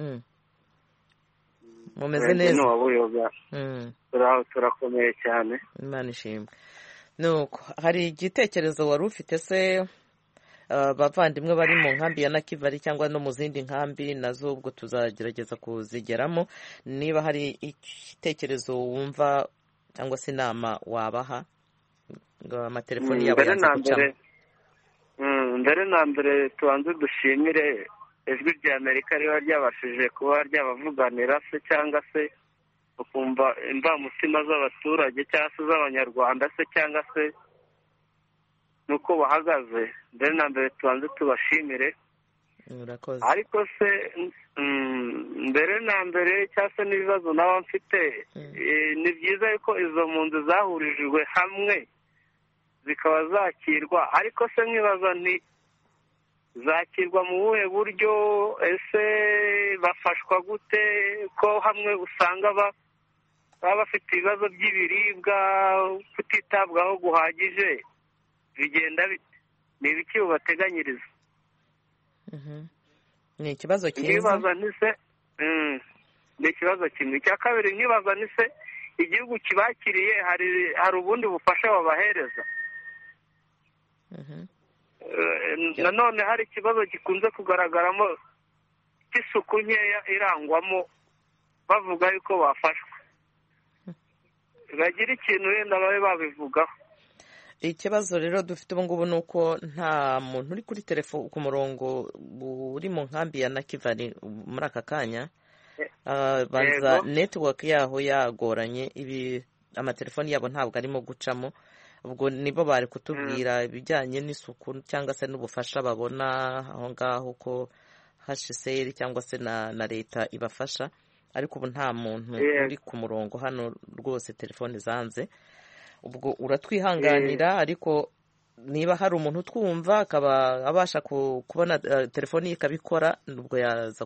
Mumeze neza? Turakomeye cyane. Imana ishimwe. Nuko hari igitekerezo wari ufite se abavandimwe bari mu nkambi ya Nakivari cyangwa no mu zindi nkambi nazo, ubwo tuzagerageza kuzigeramo, niba hari igitekerezo wumva cyangwa se inama wabaha ngo amatelefoni yabo yanze gucamo? Mbere na mbere tubanze dushimire ijwi ry'Amerika riba ryabashije kuba ryabavuganira se, cyangwa se ukumva imvamutima z'abaturage cyangwa se z'abanyarwanda se, cyangwa se nuko bahagaze. Mbere na mbere tubanze tubashimire. ariko se mbere na mbere cyangwa se n'ibibazo naba mfite ni byiza yuko izo mpunzi zahurijwe hamwe zikaba zakirwa, ariko se nkibaza nti zakirwa mu buhe buryo? ese bafashwa gute? ko hamwe usanga baba bafite ibibazo by'ibiribwa, kutitabwaho guhagije, bigenda bite? ni ibiki bubateganyiriza? ni ikibazo cyiza. nkibaza ni se ni ikibazo kimwe. icya kabiri nkibaza ni se igihugu kibakiriye hari ubundi bufasha babahereza? nanone hari ikibazo gikunze kugaragaramo cy'isuku nkeya irangwamo, bavuga yuko bafashwe. bagira ikintu wenda babe babivugaho. ikibazo rero dufite ubu ngubu ni uko nta muntu uri kuri telefone ku murongo uri mu nkambi ya Nakivari muri aka kanya. banza netiwaka yaho yagoranye, amatelefoni yabo ntabwo arimo gucamo. ubwo nibo bari kutubwira ibijyanye n'isuku cyangwa se n'ubufasha babona aho ngaho ko HCR cyangwa se na leta ibafasha, ariko ubu nta muntu uri ku murongo hano rwose, telefone zanze. ubwo uratwihanganira, ariko niba hari umuntu utwumva akaba abasha kubona telefoni ye ikabikora, ubwo yaza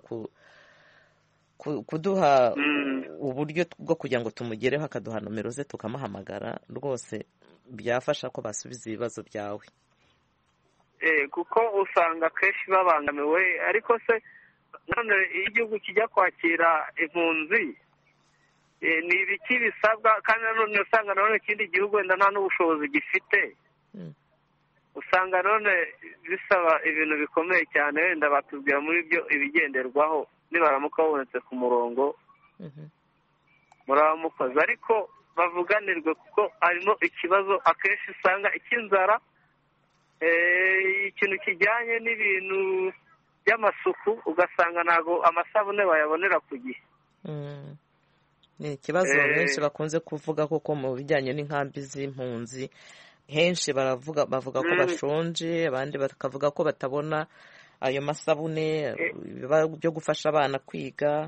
kuduha uburyo bwo kugira ngo tumugereho, akaduha nomero ze tukamuhamagara. rwose byafasha ko basubiza ibibazo byawe. kuko usanga akenshi babangamiwe. ariko se none iyo igihugu kijya kwakira impunzi, ni ibiki bisabwa? kandi nanone usanga nanone ikindi gihugu wenda nta n'ubushobozi gifite, usanga none bisaba ibintu bikomeye cyane. wenda batubwira muri byo ibigenderwaho nibaramuka babonetse ku murongo muraba mukoze, ariko bavuganirwe kuko harimo ikibazo akenshi usanga icy'inzara, ikintu kijyanye n'ibintu by'amasuku, ugasanga ntabwo amasabune bayabonera ku gihe. ni ikibazo benshi bakunze kuvuga koko mu bijyanye n'inkambi z'impunzi. henshi bavuga ko bashonje, abandi bakavuga ko batabona ayo masabune byo gufasha abana kwiga.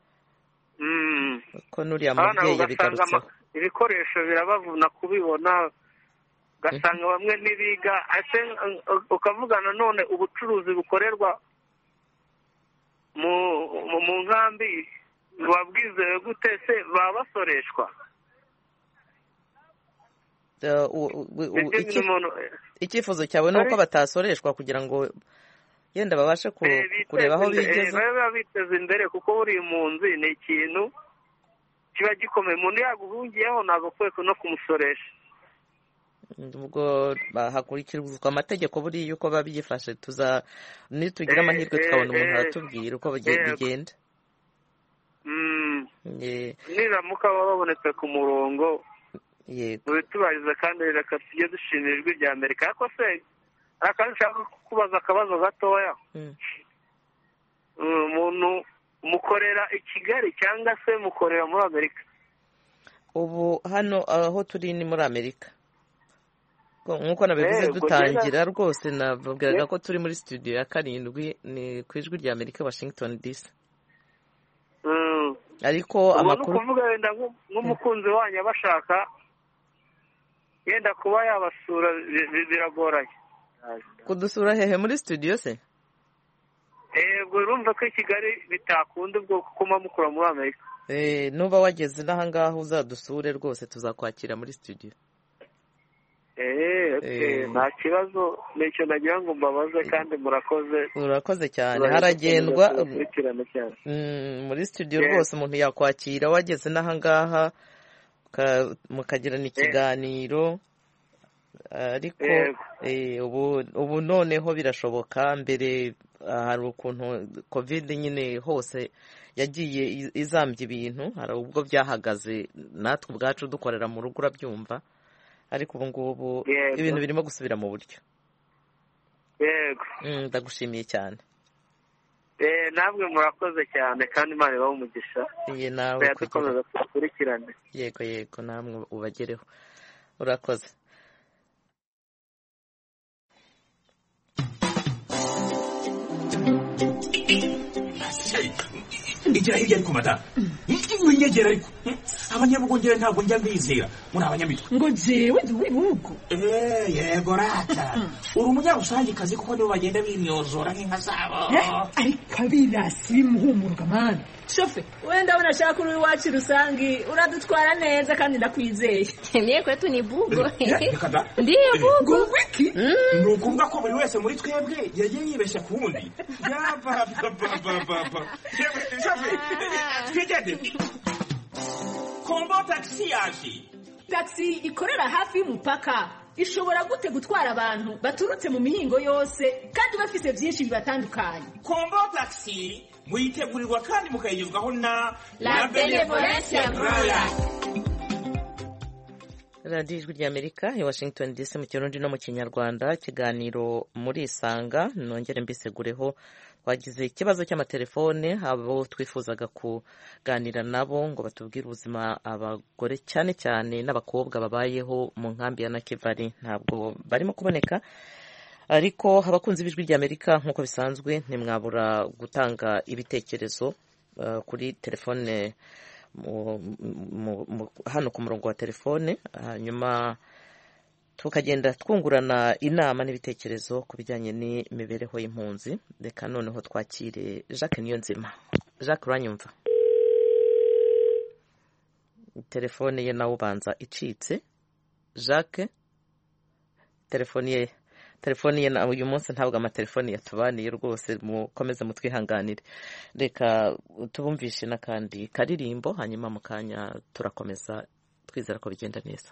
ko n'uriya mubyeyi yabigarutseho. ibikoresho birabavuna kubibona, ugasanga bamwe ntibiga. ukavuga nanone ubucuruzi bukorerwa mu nkambi buba bwizewe gute? se baba basoreshwa? icyifuzo cyawe ni uko batasoreshwa kugira ngo yenda babashe kureba aho bigeze. baba biteza imbere, kuko buri mpunzi ni ikintu kiba gikomeye. umuntu yaguhungiyeho ntabwo akwiye no kumusoresha. ubwo hakurikizwa amategeko buriya uko biba byifashe. nitugira amahirwe tukabona umuntu aratubwira uko bigenda. niramuka babonetse ku murongo mubitubariza, kandi reka tujye dushimira ijwi rya Amerika. ariko se akantu nshaka kubaza akabazo gatoya. umuntu mukorera i Kigali cyangwa se mukorera muri Amerika? ubu hano aho turi ni muri Amerika. nk'uko nabivuze dutangira, rwose nababwiraga ko turi muri studio ya 7 ni ku ijwi rya Amerika, Washington DC. ariko amakuru kuvuga wenda nk'umukunzi wanyu abashaka yenda kuba yabasura biragoranye. kudusura hehe? muri studio se? ubwo urumva ko i Kigali bitakunda, ubwo kuko mukura muri Amerika. nuba wageze n'ahangaha uzadusure rwose, tuzakwakira muri studio. nta kibazo, nicyo nagira ngo mbabaze, kandi murakoze. urakoze cyane. haragendwa muri studio rwose, umuntu yakwakira wageze n'ahangaha mukagirana ikiganiro. ariko ubu noneho birashoboka. mbere hari ukuntu covid nyine hose yagiye izambya ibintu, hari ubwo byahagaze natwe ubwacu dukorera mu rugo, urabyumva. ariko ubu ngubu ibintu birimo gusubira mu buryo. ndagushimiye cyane. namwe murakoze cyane, kandi Imana ibahe umugisha. nawe dukomeza tukurikirane. yego namwe ubagereho. urakoze. igira hirya ariko madamu winyegera ariko abanyabugongera ntabwo njya mbizera muri abanyamitwe ngo jewe ndi uw'ibihugu yego rata uri umunyarusangikazi kuko nibo bagenda bimyozora nk'inka zabo ariko abirasi bimuhumuruka mani shofe wenda abona ashaka uri iwacu rusangi uradutwara neza kandi ndakwizeye mie kwetu ni bugo ndiyo bugo wiki ni ukuvuga ko buri wese muri twebwe yagiye yibeshya ku wundi yabababababa shofe twigende kombo taxi yaje taxi ikorera hafi y'umupaka ishobora gute gutwara abantu baturutse mu mihingo yose kandi bafise byinshi bibatandukanye. kombo taxi muyitegurirwa kandi mukayigezwaho na La Benevolence Royal. radiyo ijwi ry'amerika i washington dc mu kirundi no mu kinyarwanda. ikiganiro muri isanga nongere mbisegureho twagize ikibazo cy'amatelefone abo twifuzaga kuganira nabo ngo batubwire ubuzima abagore cyane cyane n'abakobwa babayeho mu nkambi ya Nakivari ntabwo barimo kuboneka, ariko abakunzi b'ijwi ry'amerika nk'uko bisanzwe ntimwabura gutanga ibitekerezo kuri telefone hano ku murongo wa telefone, hanyuma tukagenda twungurana inama n'ibitekerezo ku bijyanye n'imibereho y'impunzi. Reka noneho twakire Jacques Niyonzima. Jacques, uranyumva? telefone ye nawe ubanza icitse. Jacques, telefone ye nawe uyu munsi ntabwo amatelefone yatubaniye rwose, mukomeze mutwihanganire. Reka tubumvishe n'akandi karirimbo, hanyuma mu kanya turakomeza twizera ko bigenda neza.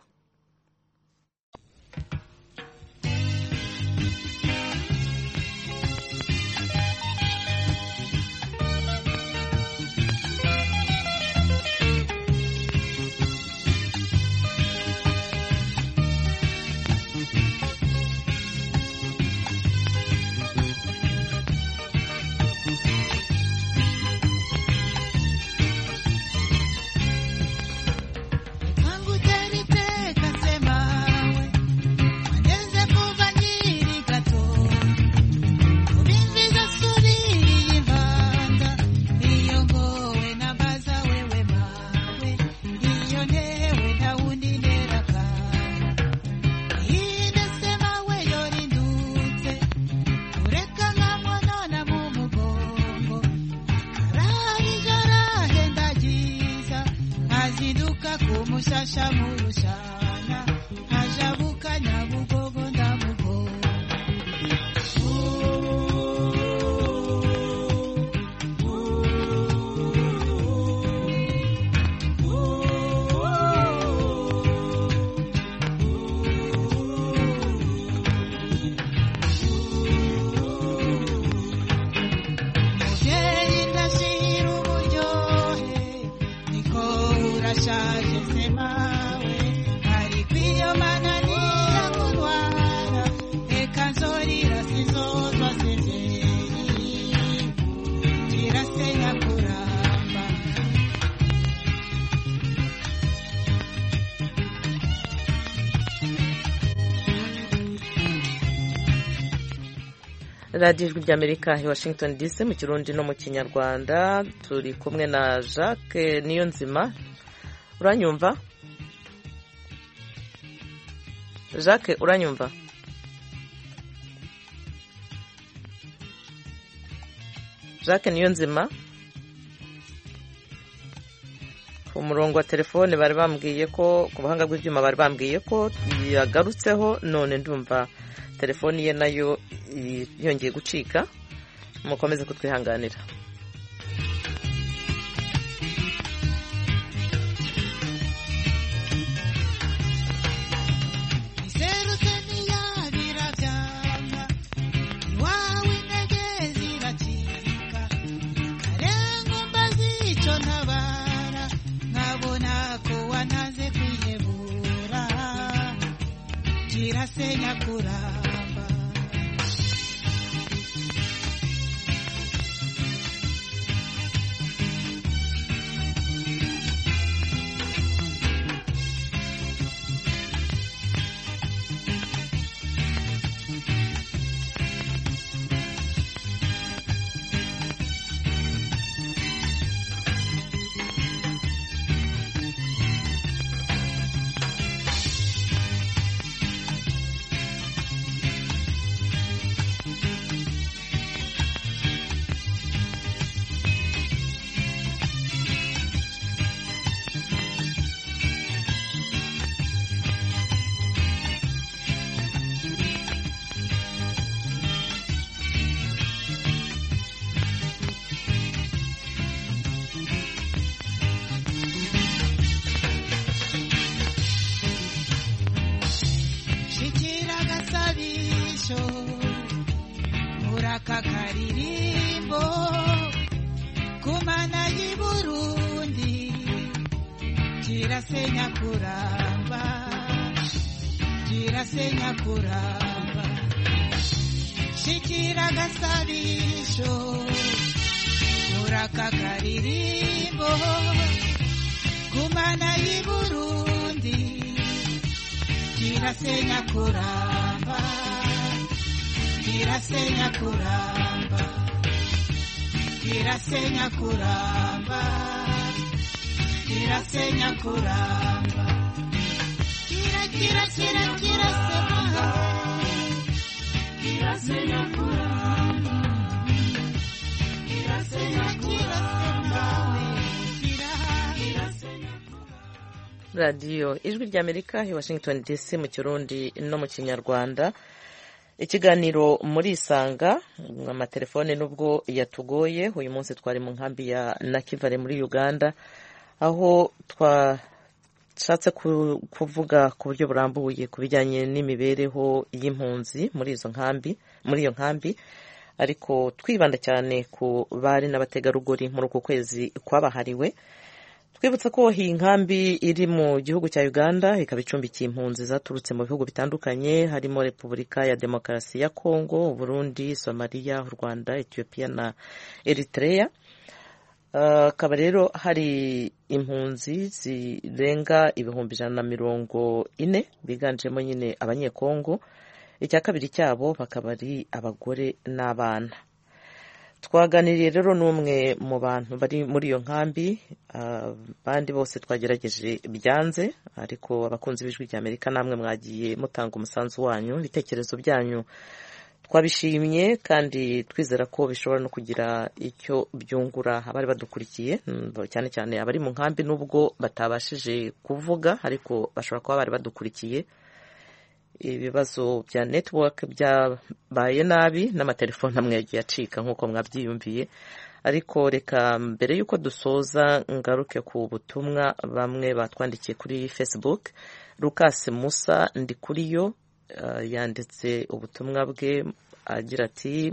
radiyo ijwi ry'amerika i washington dc mu kirundi no mu kinyarwanda. turi kumwe na Jacques Niyonzima. uranyumva Jacques? uranyumva? Jacques Niyonzima ku murongo wa telefone bari bambwiye ko ku buhanga bw'ibyuma bari bambwiye ko yagarutseho, none ndumva telefoni ye nayo yongeye gucika. mukomeze kutwihanganira. murakakaririmbo kumana y'i Burundi kirasenya kuramba kirasenya kuramba shikira gasabisho murakakaririmbo kumana y'i Burundi kirasenya kuramba kirasenya kuramba kirasenya kuramba kirasenya kuramba kira kira kira kirasenya kirasenya kuramba kirasenya kuramba radiyo ijwi ry'Amerika i Washington DC mu Kirundi no mu Kinyarwanda. Ikiganiro muri Isanga, amatelefone nubwo yatugoye. Uyu munsi twari mu nkambi ya Nakivale muri Uganda, aho twashatse kuvuga ku buryo burambuye ku bijyanye n'imibereho y'impunzi muri iyo nkambi, ariko twibanda cyane ku bari n'abategarugori muri uku kwezi kwabahariwe. Twibutsa ko iyi nkambi iri mu gihugu cya Uganda, ikaba icumbikiye impunzi zaturutse mu bihugu bitandukanye, harimo Repubulika ya Demokarasi ya Kongo, Burundi, Somalia, Rwanda, Ethiopia na Eritrea. Akaba rero hari impunzi zirenga 140,000 biganjemo nyine abanyekongo. Icya kabiri cyabo bakaba ari abagore n'abana. Twaganiriye rero n'umwe mu bantu bari muri iyo nkambi, abandi bose twagerageje byanze, ariko abakunzi b'ijwi ry'Amerika namwe mwagiye mutanga umusanzu wanyu, ibitekerezo byanyu twabishimye kandi twizera ko bishobora no kugira icyo byungura abari badukurikiye, cyane cyane abari mu nkambi nubwo batabashije kuvuga, ariko bashobora kuba bari badukurikiye. Ibibazo bya network byabaye nabi n'amatelefone amwe yagiye acika nk'uko mwabyiyumviye, ariko reka mbere y'uko dusoza ngaruke ku butumwa bamwe batwandikiye kuri Facebook. Lucas Musa Ndikuriyo yanditse ubutumwa bwe agira ati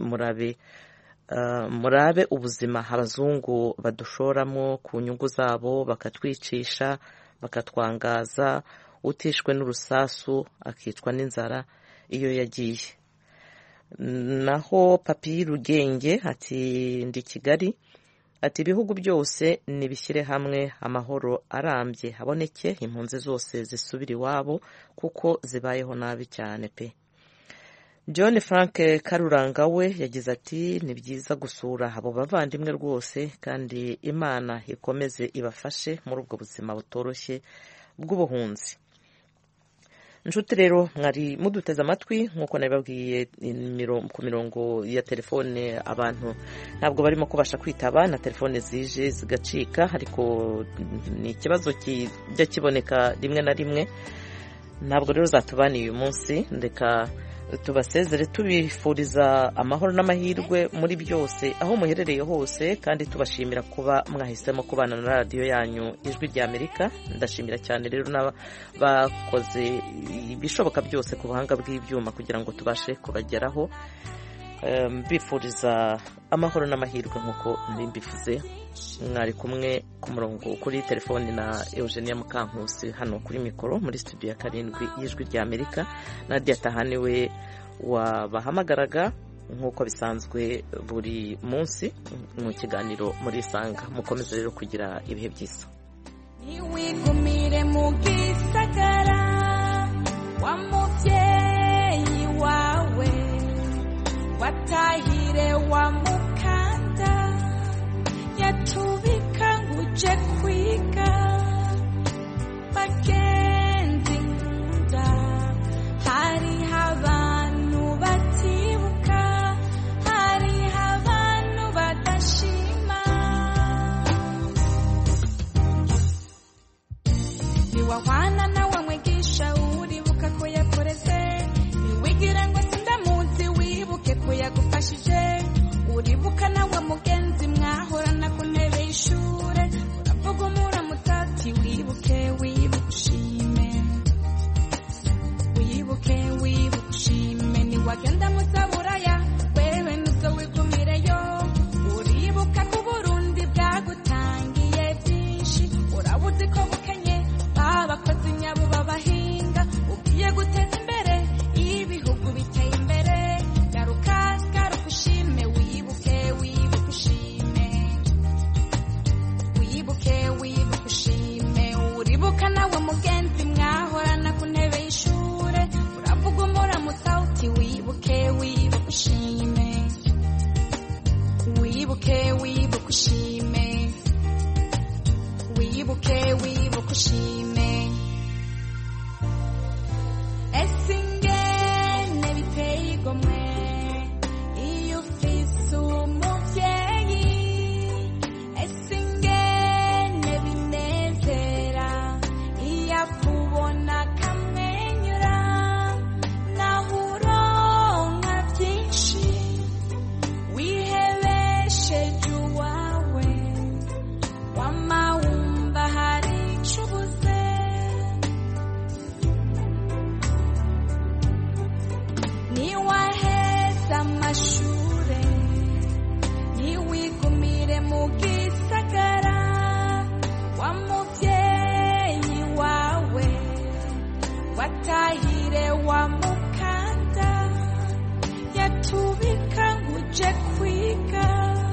murabe ubuzima abazungu badushoramo ku nyungu zabo, bakatwicisha bakatwangaza, utishwe n'urusasu akicwa n'inzara iyo yagiye. Naho Papi Rugenge ati ndi Kigali, ati ibihugu byose nibishyire hamwe amahoro arambye haboneke, impunzi zose zisubira iwabo kuko zibayeho nabi cyane pe. John Frank Karuranga we yagize ati ni byiza gusura abo bavandimwe rwose, kandi Imana ikomeze ibafashe muri ubwo buzima butoroshye bw'ubuhunzi. Nshuti rero mwari muduteze amatwi nk'uko nabibabwiye ku mirongo ya telefone, abantu ntabwo barimo kubasha kwitaba na telefone zije zigacika, ariko ni ikibazo kijya kiboneka rimwe na rimwe. Ntabwo rero zatubaniye uyu munsi, ndeka tubasezere tubifuriza amahoro n'amahirwe muri byose aho muherereye hose, kandi tubashimira kuba mwahisemo kubana na radiyo yanyu ijwi ry'Amerika. Ndashimira cyane rero n'abakoze ibishoboka byose ku buhanga bw'ibyuma kugira ngo tubashe kubageraho. Mbifuriza amahoro n'amahirwe nk'uko mbivuze. Mwari kumwe ku murongo kuri telefoni na Eugenia Mukankusi hano kuri mikoro muri studio ya 7 y'ijwi ry'Amerika. Nadia Tahani we wabahamagaraga nk'uko bisanzwe buri munsi mu kiganiro muri Isanga. Mukomeze rero kugira ibihe byiza. Niwigumire mu gisagara wa muvyeyi wawe, watahire wa mukanda yatubika nguje kwiga, bagenzi nkunda hari abantu batibuka, hari abantu badashima. Niwahwana nawe mwigisha uribuka ko yakoreze, niwigira ngo sindamuzi wibuke ko yagufashije, uribuka nawe mugenzi mwahorana ku ntebe y'ishure, uravuga umuramutati wibuke wibushime, wibuke wibushime. Niwagenda musaburaya wewe nuzo ushime wibuke ushime ese ingene biteye igomwe iyo ufise umuvyeyi ese ingene binezera iyo akubona akamwenyura naho uronka vyinshi wihebesheje uwawe wamawumva hari ico ubuze niwaheza amashure niwigumire mu gisagara wa muvyeyi wawe watahire wa mukanda yatubika nguje kwiga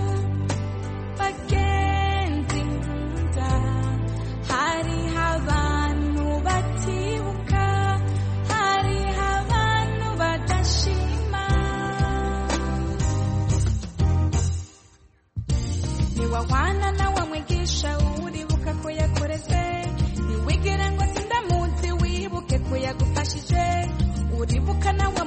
bagenzi nkunda hariho abantu batibuka hariho abantu badashima niwahwana nawe mwigisha uribuka ko yakoreze niwigire ngo sindamuzi wibuke ko yagufashije uribuka nawe